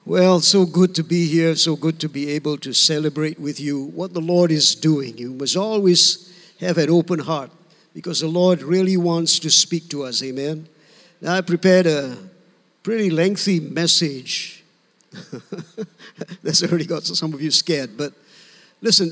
Well, so good to be here, so good to be able to celebrate with you what the Lord is doing. You must always have an open heart because the Lord really wants to speak to us, amen. Now, I prepared a pretty lengthy message. That's already got some of you scared, but listen,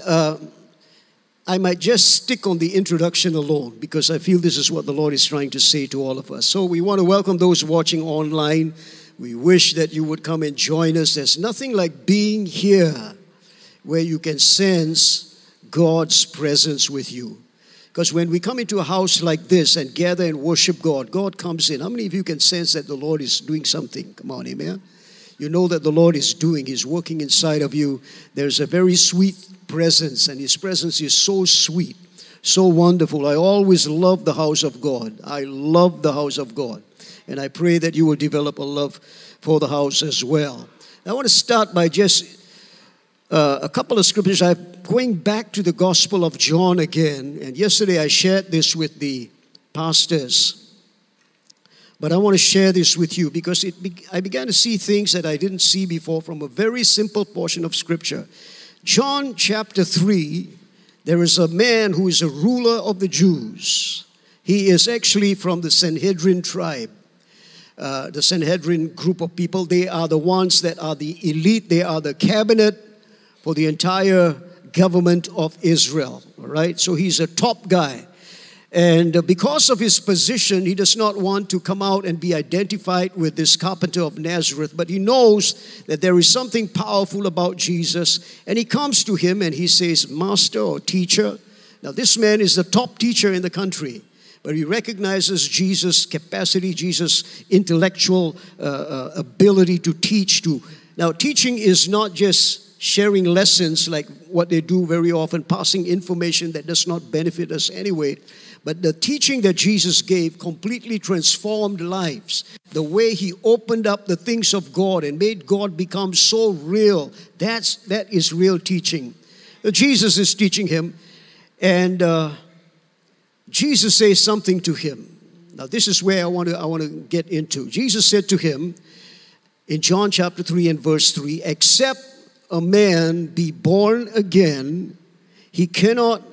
I might just stick on the introduction alone because I feel this is what the Lord is trying to say to all of us. So we want to welcome those watching online. We wish that you would come and join us. There's nothing like being here where you can sense God's presence with you. Because when we come into a house like this and gather and worship God, God comes in. How many of you can sense that the Lord is doing something? Come on, amen. You know that the Lord is doing. He's working inside of you. There's a very sweet presence, and His presence is so sweet, so wonderful. I always love the house of God. I love the house of God. And I pray that you will develop a love for the house as well. I want to start by just a couple of scriptures. I'm going back to the Gospel of John again. And yesterday I shared this with the pastors. But I want to share this with you because I began to see things that I didn't see before from a very simple portion of Scripture. John chapter 3, there is a man who is a ruler of the Jews. He is actually from the Sanhedrin tribe. The Sanhedrin group of people, they are the ones that are the elite. They are the cabinet for the entire government of Israel. All right, so he's a top guy. And because of his position, he does not want to come out and be identified with this carpenter of Nazareth. But he knows that there is something powerful about Jesus. And he comes to him and he says, Master or teacher. Now this man is the top teacher in the country. But he recognizes Jesus' capacity, Jesus' intellectual ability to teach. Now, teaching is not just sharing lessons like what they do very often, passing information that does not benefit us anyway. But the teaching that Jesus gave completely transformed lives. The way He opened up the things of God and made God become so real, that is real teaching. Jesus is teaching him, and Jesus says something to him. Now this is where I want to get into. Jesus said to him in John chapter 3 and verse 3, except a man be born again, he cannot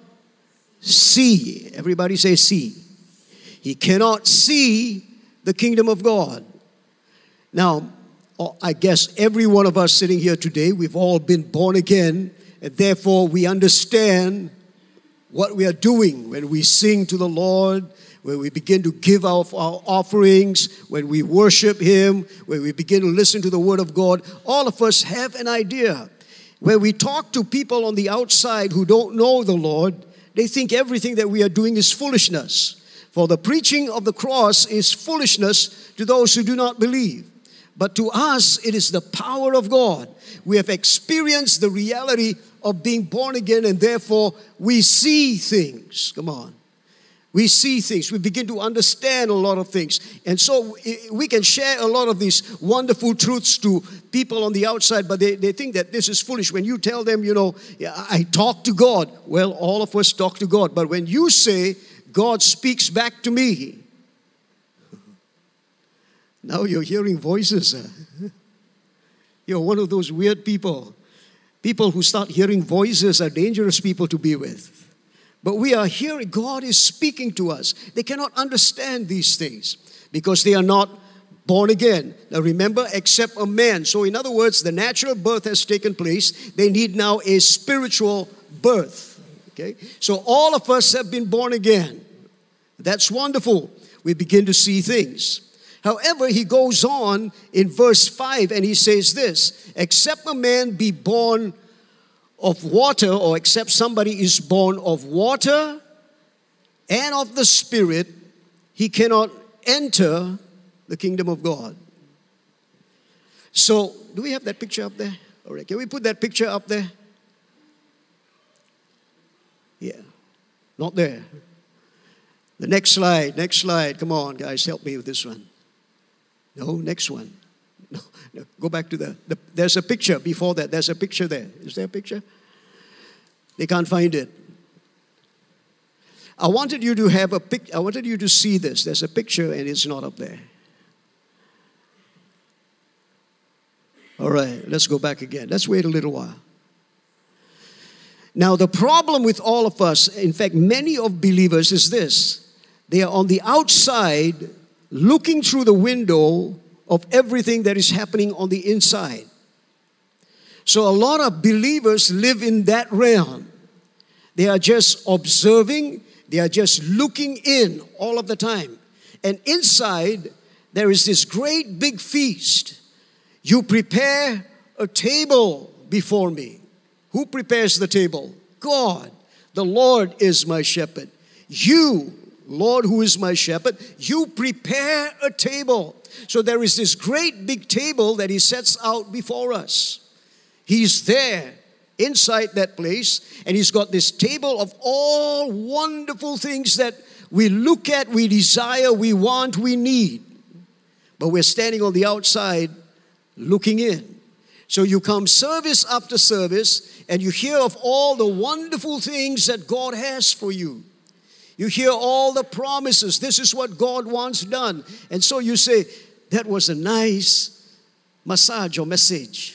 see. Everybody say see. He cannot see the kingdom of God. Now, I guess every one of us sitting here today, we've all been born again, and therefore we understand what we are doing when we sing to the Lord, when we begin to give our offerings, when we worship Him, when we begin to listen to the Word of God. All of us have an idea. When we talk to people on the outside who don't know the Lord, they think everything that we are doing is foolishness. For the preaching of the cross is foolishness to those who do not believe. But to us, it is the power of God. We have experienced the reality of being born again, and therefore we see things. Come on. We see things. We begin to understand a lot of things. And so we can share a lot of these wonderful truths to people on the outside, but they think that this is foolish. When you tell them, I talk to God. Well, all of us talk to God. But when you say, God speaks back to me, now you're hearing voices. You're one of those weird people. People who start hearing voices are dangerous people to be with. But we are hearing, God is speaking to us. They cannot understand these things because they are not born again. Now remember, except a man. So in other words, the natural birth has taken place. They need now a spiritual birth. Okay? So all of us have been born again. That's wonderful. We begin to see things. However, he goes on in verse 5 and he says this, except a man be born of water, or except somebody is born of water and of the Spirit, he cannot enter the kingdom of God. So, do we have that picture up there? All right, can we put that picture up there? Yeah, not there. The next slide. Come on, guys, help me with this one. No, next one. No, go back to there's a picture before that. There's a picture there. Is there a picture? They can't find it. I wanted you to have I wanted you to see this. There's a picture and it's not up there. All right, let's go back again. Let's wait a little while. Now, the problem with all of us, in fact, many of believers, is this. They are on the outside looking through the window of everything that is happening on the inside. So a lot of believers live in that realm. They are just observing, they are just looking in all of the time. And inside, there is this great big feast. You prepare a table before me. Who prepares the table? God. The Lord is my shepherd. You, Lord, who is my shepherd, you prepare a table. So there is this great big table that He sets out before us. He's there inside that place, and He's got this table of all wonderful things that we look at, we desire, we want, we need. But we're standing on the outside looking in. So you come service after service, and you hear of all the wonderful things that God has for you. You hear all the promises. This is what God wants done. And so you say, that was a nice massage or message.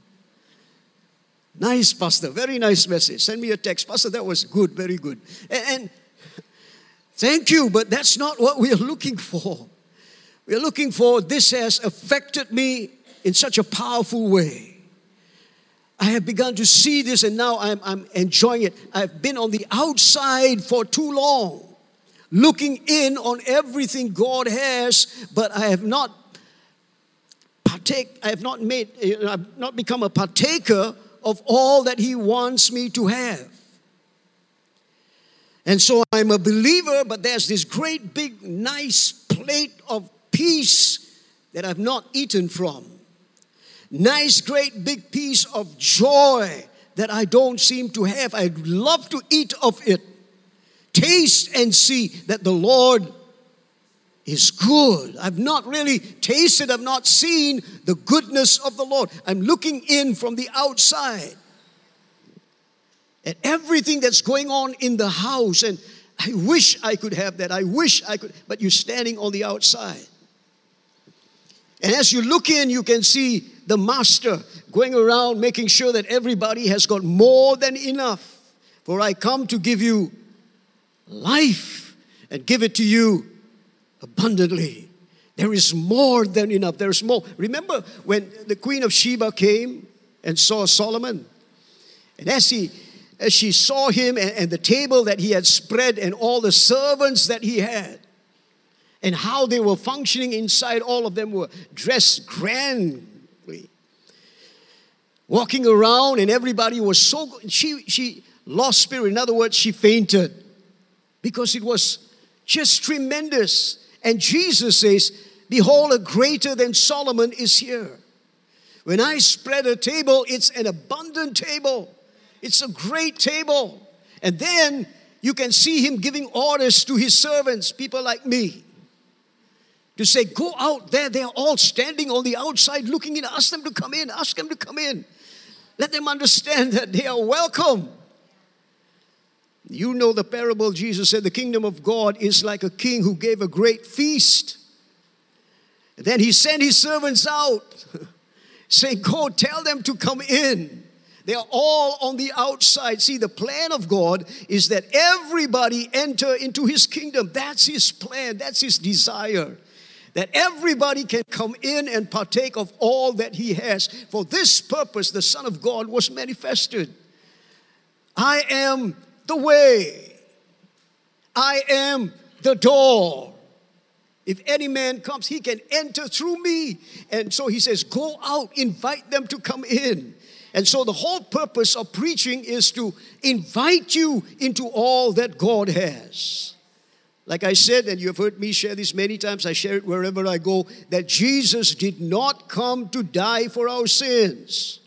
Nice, Pastor. Very nice message. Send me a text. Pastor, that was good. Very good. And thank you, but that's not what we are looking for. We are looking for, this has affected me in such a powerful way. I have begun to see this, and now I'm enjoying it. I've been on the outside for too long, looking in on everything God has, but I have not become a partaker of all that He wants me to have. And so I'm a believer, but there's this great big nice plate of peace that I've not eaten from. Nice great big piece of joy that I don't seem to have. I'd love to eat of it. Taste and see that the Lord is good. I've not really tasted, I've not seen the goodness of the Lord. I'm looking in from the outside at everything that's going on in the house, and I wish I could have that. I wish I could, but you're standing on the outside. And as you look in, you can see the master going around making sure that everybody has got more than enough. For I come to give you life and give it to you abundantly. There is more than enough. There is more. Remember when the Queen of Sheba came and saw Solomon? And as she saw him and the table that he had spread and all the servants that he had, and how they were functioning inside, all of them were dressed grandly, walking around, and everybody was so good. She lost spirit. In other words, she fainted because it was just tremendous. And Jesus says, behold, a greater than Solomon is here. When I spread a table, it's an abundant table. It's a great table. And then you can see Him giving orders to His servants, people like me, to say, go out there. They're all standing on the outside looking in. Ask them to come in. Ask them to come in. Let them understand that they are welcome. You know the parable. Jesus said the kingdom of God is like a king who gave a great feast. And then He sent His servants out, saying, go tell them to come in. They are all on the outside. See, the plan of God is that everybody enter into His kingdom. That's His plan. That's His desire. That everybody can come in and partake of all that He has. For this purpose, the Son of God was manifested. I am the way. I am the door. If any man comes, he can enter through me. And so He says, go out, invite them to come in. And so the whole purpose of preaching is to invite you into all that God has. Like I said, and you have heard me share this many times, I share it wherever I go, that Jesus did not come to die for our sins.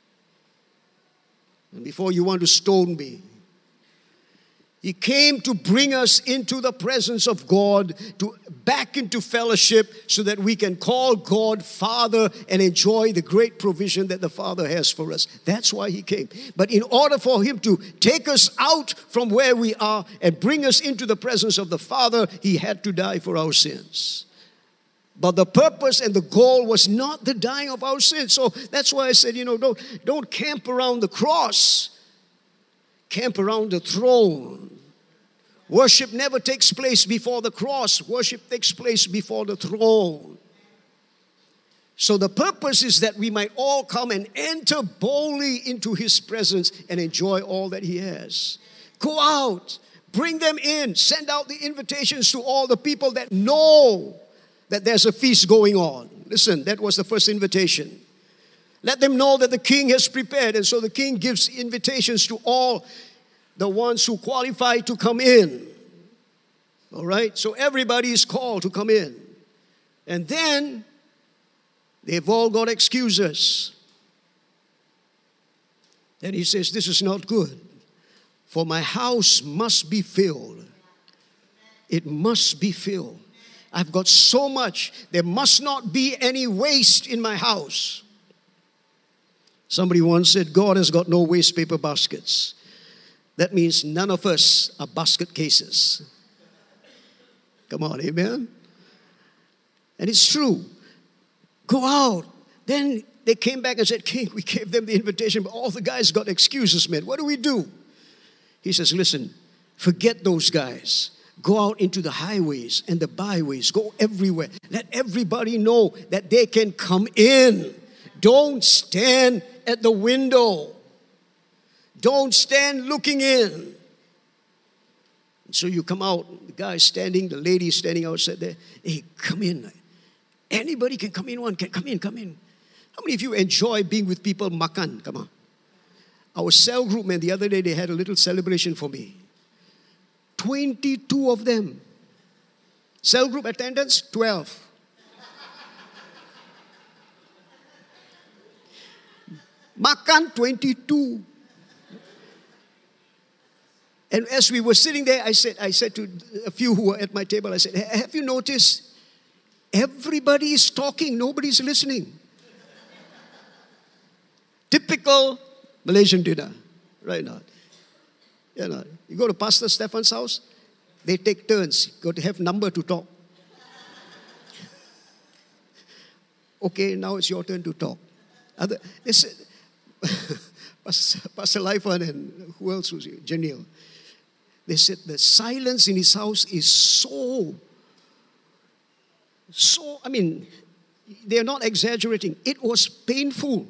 And before you want to stone me, He came to bring us into the presence of God, back into fellowship, so that we can call God Father and enjoy the great provision that the Father has for us. That's why He came. But in order for Him to take us out from where we are and bring us into the presence of the Father, He had to die for our sins. But the purpose and the goal was not the dying of our sins. So that's why I said, don't camp around the cross. Camp around the throne. Worship never takes place before the cross. Worship takes place before the throne. So the purpose is that we might all come and enter boldly into His presence and enjoy all that He has. Go out, bring them in, send out the invitations to all the people that know that there's a feast going on. Listen, that was the first invitation. Let them know that the King has prepared. And so the King gives invitations to all the ones who qualify to come in. All right? So everybody is called to come in. And then they've all got excuses. Then He says, this is not good. For my house must be filled. It must be filled. I've got so much. There must not be any waste in my house. Somebody once said, God has got no waste paper baskets. That means none of us are basket cases. Come on, amen? And it's true. Go out. Then they came back and said, King, we gave them the invitation, but all the guys got excuses, man. What do we do? He says, listen, forget those guys. Go out into the highways and the byways. Go everywhere. Let everybody know that they can come in. Don't stand at the window. Don't stand looking in. And so you come out, the guy standing, the lady standing outside there. Hey, come in. Anybody can come in. One can come in, come in. How many of you enjoy being with people makan? Come on. Our cell group, man, the other day they had a little celebration for me. 22 of them. Cell group attendance, 12. Makan, 22. And as we were sitting there, I said to a few who were at my table, I said, have you noticed? Everybody is talking, nobody's listening. Typical Malaysian dinner, right now. You go to Pastor Stefan's house, they take turns. Got to have number to talk. Okay, now it's your turn to talk. They said, Pastor Laifan and who else was here? Janil. They said the silence in his house is so, I mean, they're not exaggerating. It was painful.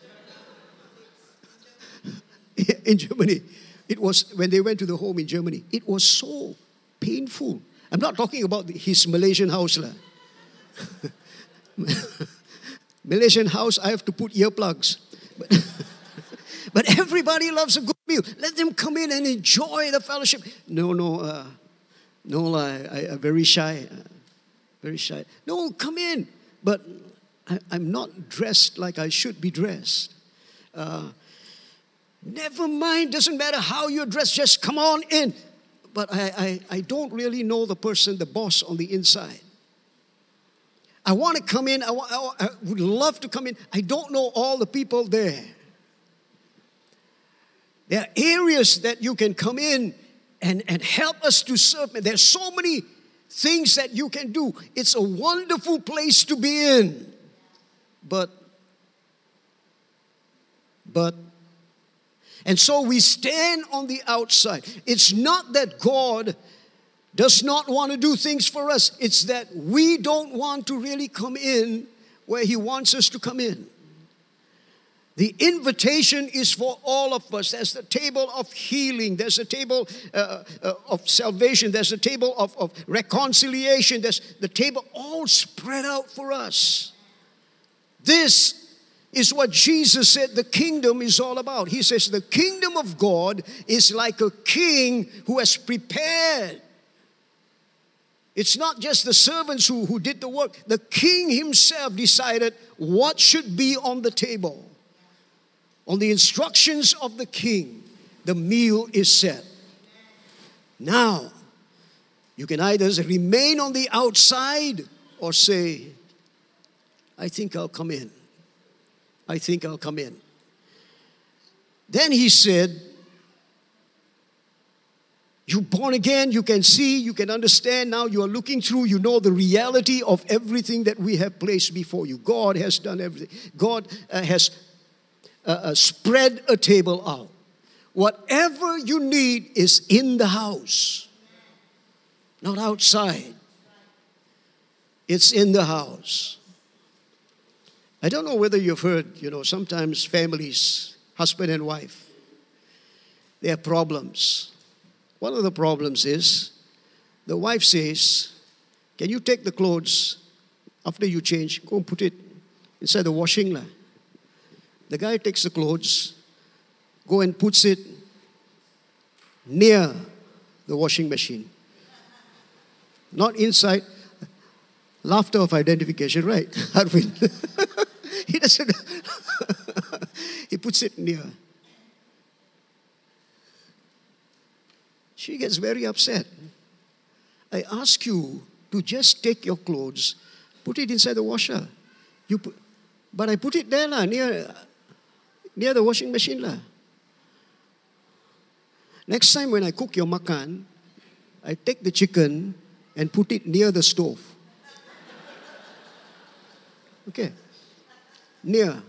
In Germany. It was, when they went to the home in Germany, it was so painful. I'm not talking about his Malaysian house. Malaysian house, I have to put earplugs. But everybody loves a good meal. Let them come in and enjoy the fellowship. No, I'm very shy. Very shy. No, come in. But I'm not dressed like I should be dressed. Never mind, doesn't matter how you're dressed, just come on in. But I don't really know the person, the boss on the inside. I want to come in, I would love to come in. I don't know all the people there. There are areas that you can come in and help us to serve. There's so many things that you can do. It's a wonderful place to be in. But, and so we stand on the outside. It's not that God does not want to do things for us. It's that we don't want to really come in where He wants us to come in. The invitation is for all of us. There's the table of healing. There's a table of salvation. There's a table of reconciliation. There's the table all spread out for us. This is what Jesus said the kingdom is all about. He says the kingdom of God is like a king who has prepared. It's not just the servants who did the work. The king himself decided what should be on the table. On the instructions of the king, the meal is set. Now, you can either remain on the outside or say, I think I'll come in. I think I'll come in. Then he said, You're born again, you can see, you can understand. Now you are looking through, you know the reality of everything that we have placed before you. God has done everything. God has spread a table out. Whatever you need is in the house, not outside. It's in the house. I don't know whether you've heard, sometimes families, husband and wife, they have problems. One of the problems is the wife says, can you take the clothes after you change, go and put it inside the washing line. The guy takes the clothes, go and puts it near the washing machine. Not inside. Laughter of identification, right? Arvind. He doesn't. He puts it near. She gets very upset. I ask you to just take your clothes, put it inside the washer. But I put it there near the washing machine. Next time when I cook your makan, I take the chicken and put it near the stove. Okay. Near.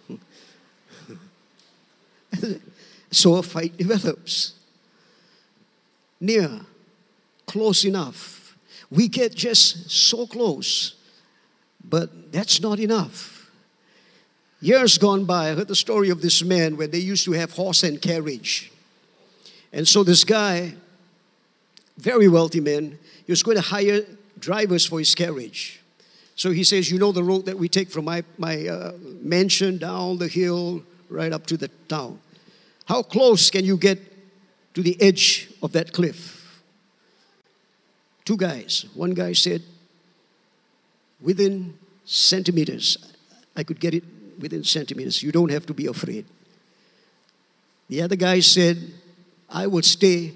So a fight develops. Near. Close enough. We get just so close. But that's not enough. Years gone by, I heard the story of this man where they used to have horse and carriage. And so this guy, very wealthy man, he was going to hire drivers for his carriage. So he says, you know the road that we take from my mansion down the hill right up to the town. How close can you get to the edge of that cliff? Two guys. One guy said, within centimeters. I could get it within centimeters. You don't have to be afraid. The other guy said, I would stay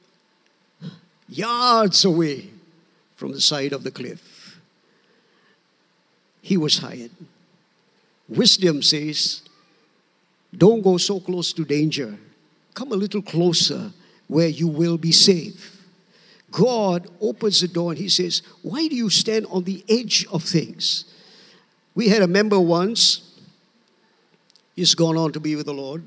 yards away from the side of the cliff. He was hired. Wisdom says, don't go so close to danger. Come a little closer where you will be safe. God opens the door and He says, why do you stand on the edge of things? We had a member once. He's gone on to be with the Lord.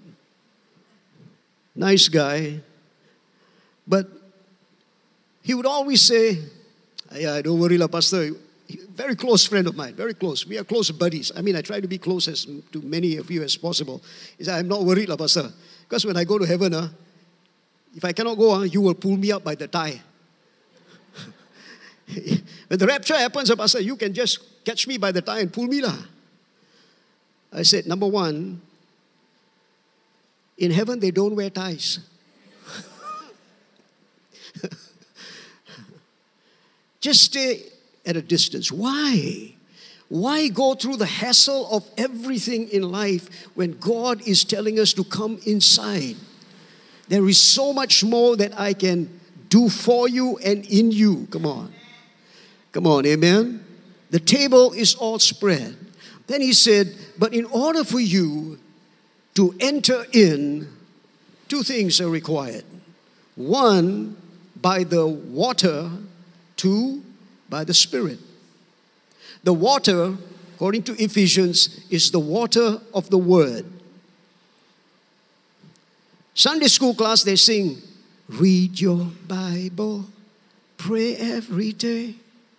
Nice guy. But he would always say, yeah, don't worry, Pastor. Very close friend of mine, very close. We are close buddies. I mean, I try to be close to many of you as possible. He said, I'm not worried, Pastor. Because when I go to heaven, if I cannot go, you will pull me up by the tie. When the rapture happens, Pastor, you can just catch me by the tie and pull me. I said, number one, in heaven they don't wear ties. Just stay at a distance. Why? Why go through the hassle of everything in life when God is telling us to come inside? There is so much more that I can do for you and in you. Come on. Come on, amen? The table is all spread. Then he said, but in order for you to enter in, two things are required. One, by the water. Two, by the Spirit. The water, according to Ephesians, is the water of the Word. Sunday school class, they sing, read your Bible, pray every day.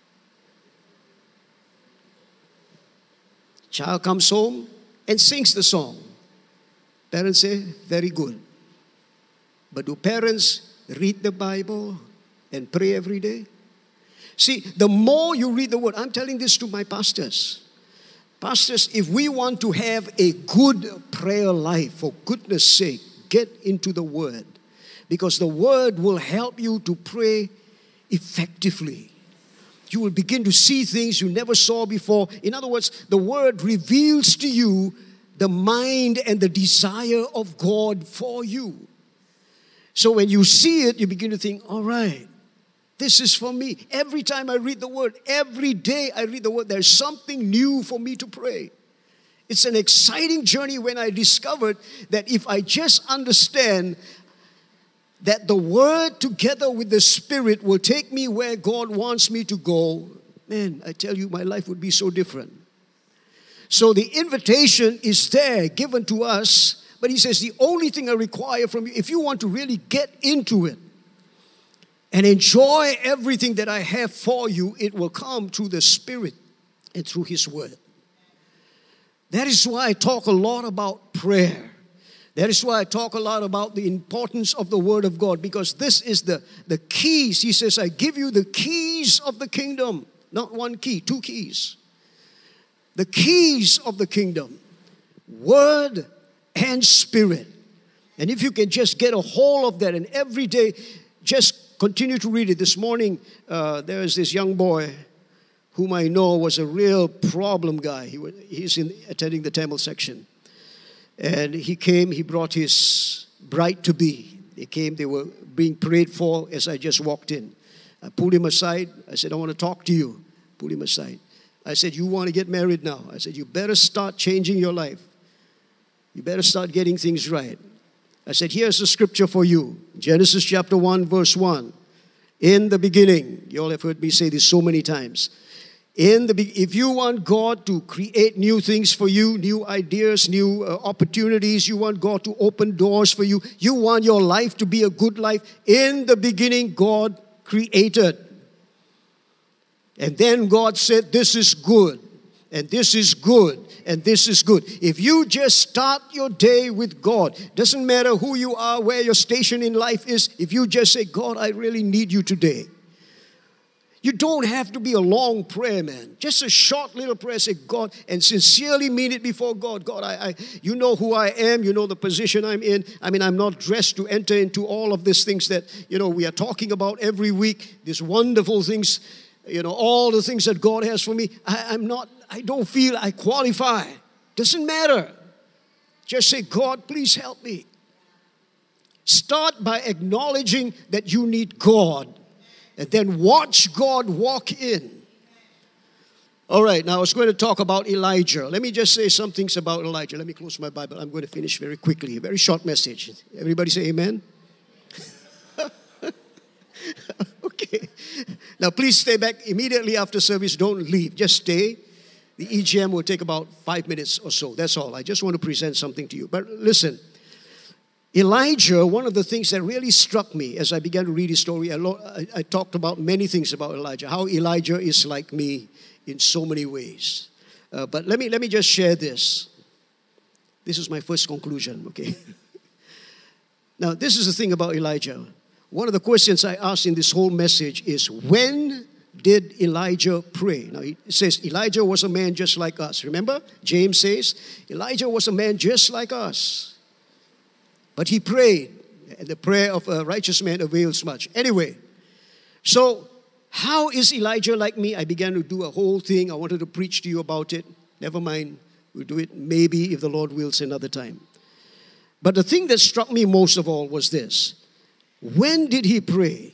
Child comes home and sings the song. Parents say, very good. But do parents read the Bible and pray every day? See, the more you read the Word, I'm telling this to my pastors. Pastors, if we want to have a good prayer life, for goodness sake, get into the Word. Because the Word will help you to pray effectively. You will begin to see things you never saw before. In other words, the Word reveals to you the mind and the desire of God for you. So when you see it, you begin to think, all right, this is for me. Every time I read the Word, every day I read the Word, there's something new for me to pray. It's an exciting journey when I discovered that if I just understand that the Word together with the Spirit will take me where God wants me to go, man, I tell you, my life would be so different. So the invitation is there, given to us, but he says the only thing I require from you, if you want to really get into it and enjoy everything that I have for you, it will come through the Spirit and through His Word. That is why I talk a lot about prayer. That is why I talk a lot about the importance of the Word of God, because this is the keys. He says, I give you the keys of the kingdom. Not one key, two keys. The keys of the kingdom. Word and Spirit. And if you can just get a hold of that and every day just continue to read it. This morning, there is this young boy whom I know was a real problem guy. He's attending the Tamil section. And he came, he brought his bride-to-be. They came, they were being prayed for as I just walked in. I pulled him aside. I said, I want to talk to you. Pulled him aside. I said, you want to get married now? I said, you better start changing your life. You better start getting things right. I said, here's the scripture for you. Genesis chapter 1, verse 1. In the beginning, you all have heard me say this so many times. If you want God to create new things for you, new ideas, new opportunities, you want God to open doors for you, you want your life to be a good life, in the beginning, God created. And then God said, this is good, and this is good, and this is good. If you just start your day with God, doesn't matter who you are, where your station in life is, if you just say, God, I really need you today. You don't have to be a long prayer, man. Just a short little prayer. Say, God, and sincerely mean it before God. God, you know who I am. You know the position I'm in. I mean, I'm not dressed to enter into all of these things that, we are talking about every week. These wonderful things, all the things that God has for me. I don't feel I qualify. Doesn't matter. Just say, God, please help me. Start by acknowledging that you need God. And then watch God walk in. All right, now I was going to talk about Elijah. Let me just say some things about Elijah. Let me close my Bible. I'm going to finish very quickly. A very short message. Everybody say amen? Okay. Now please stay back immediately after service. Don't leave. Just stay. The EGM will take about 5 minutes or so. That's all. I just want to present something to you. But listen. Elijah, one of the things that really struck me as I began to read his story, I talked about many things about Elijah, how Elijah is like me in so many ways. But let me just share this. This is my first conclusion, okay? Now, this is the thing about Elijah. One of the questions I asked in this whole message is, when did Elijah pray? Now, it says Elijah was a man just like us. Remember? James says, Elijah was a man just like us. But he prayed, and the prayer of a righteous man avails much. Anyway, so how is Elijah like me? I began to do a whole thing. I wanted to preach to you about it. Never mind. We'll do it maybe, if the Lord wills, another time. But the thing that struck me most of all was this. When did he pray?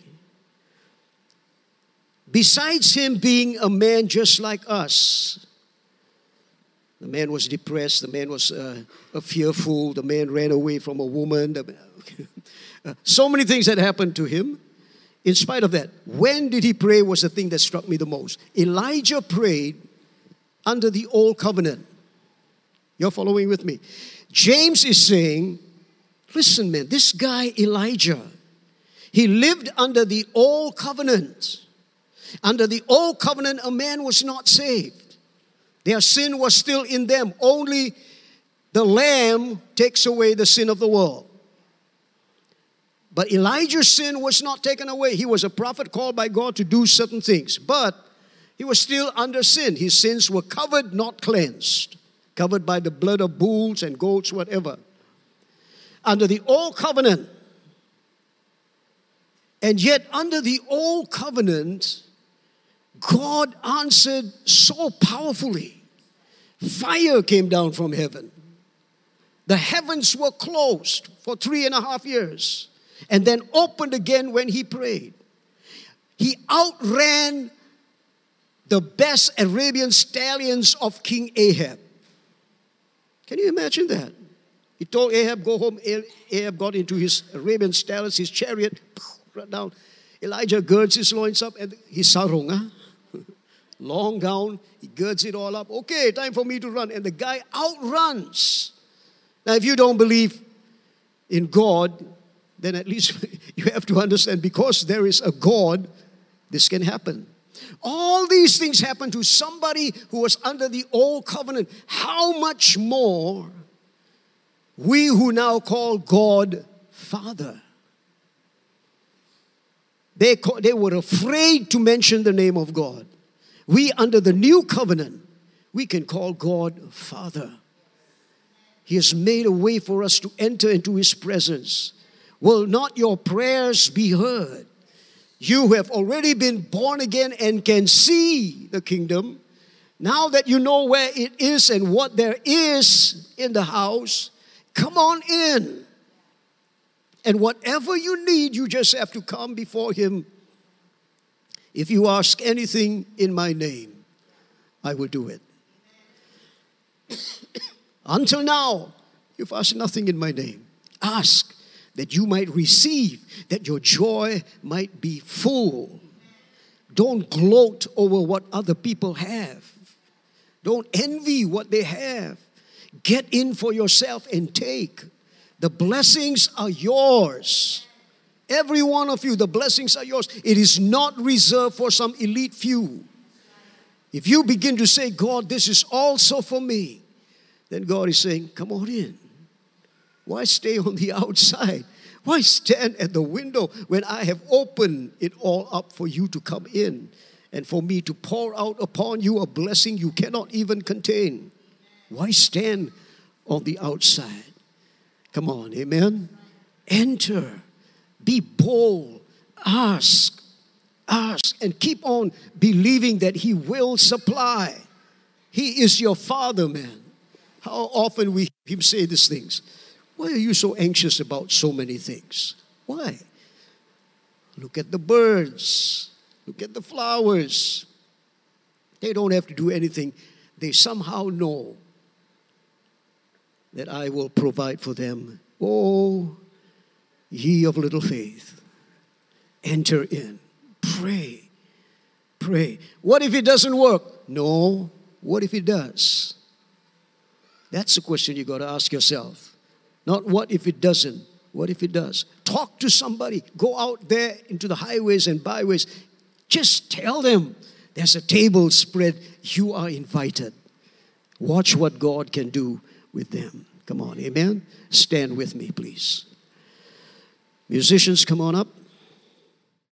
Besides him being a man just like us, the man was depressed. The man was fearful. The man ran away from a woman. So many things that happened to him. In spite of that, when did he pray was the thing that struck me the most. Elijah prayed under the old covenant. You're following with me? James is saying, listen, man, this guy Elijah, he lived under the old covenant. Under the old covenant, a man was not saved. Their sin was still in them. Only the Lamb takes away the sin of the world. But Elijah's sin was not taken away. He was a prophet called by God to do certain things. But he was still under sin. His sins were covered, not cleansed. Covered by the blood of bulls and goats, whatever. Under the old covenant. And yet under the old covenant, God answered so powerfully. Fire came down from heaven. The heavens were closed for 3.5 years and then opened again when he prayed. He outran the best Arabian stallions of King Ahab. Can you imagine that? He told Ahab, go home. Ahab got into his Arabian stylus, his chariot, right down. Elijah girds his loins up and his sarong, long gown, he girds it all up. Okay, time for me to run. And the guy outruns. Now, if you don't believe in God, then at least you have to understand, because there is a God, this can happen. All these things happen to somebody who was under the old covenant. How much more we who now call God Father? They were afraid to mention the name of God. We, under the new covenant, we can call God Father. He has made a way for us to enter into His presence. Will not your prayers be heard? You who have already been born again and can see the kingdom, now that you know where it is and what there is in the house, come on in. And whatever you need, you just have to come before Him. If you ask anything in my name, I will do it. Until now, you've asked nothing in my name. Ask that you might receive, that your joy might be full. Don't gloat over what other people have. Don't envy what they have. Get in for yourself and take. The blessings are yours. Every one of you, the blessings are yours. It is not reserved for some elite few. If you begin to say, God, this is also for me, then God is saying, come on in. Why stay on the outside? Why stand at the window when I have opened it all up for you to come in and for me to pour out upon you a blessing you cannot even contain? Why stand on the outside? Come on, amen? Enter. Be bold. Ask. Ask. And keep on believing that He will supply. He is your Father, man. How often we hear Him say these things. Why are you so anxious about so many things? Why? Look at the birds. Look at the flowers. They don't have to do anything. They somehow know that I will provide for them. Oh, ye of little faith, enter in. Pray. Pray. What if it doesn't work? No. What if it does? That's the question you got to ask yourself. Not what if it doesn't. What if it does? Talk to somebody. Go out there into the highways and byways. Just tell them there's a table spread. You are invited. Watch what God can do with them. Come on, amen? Stand with me, please. Musicians, come on up.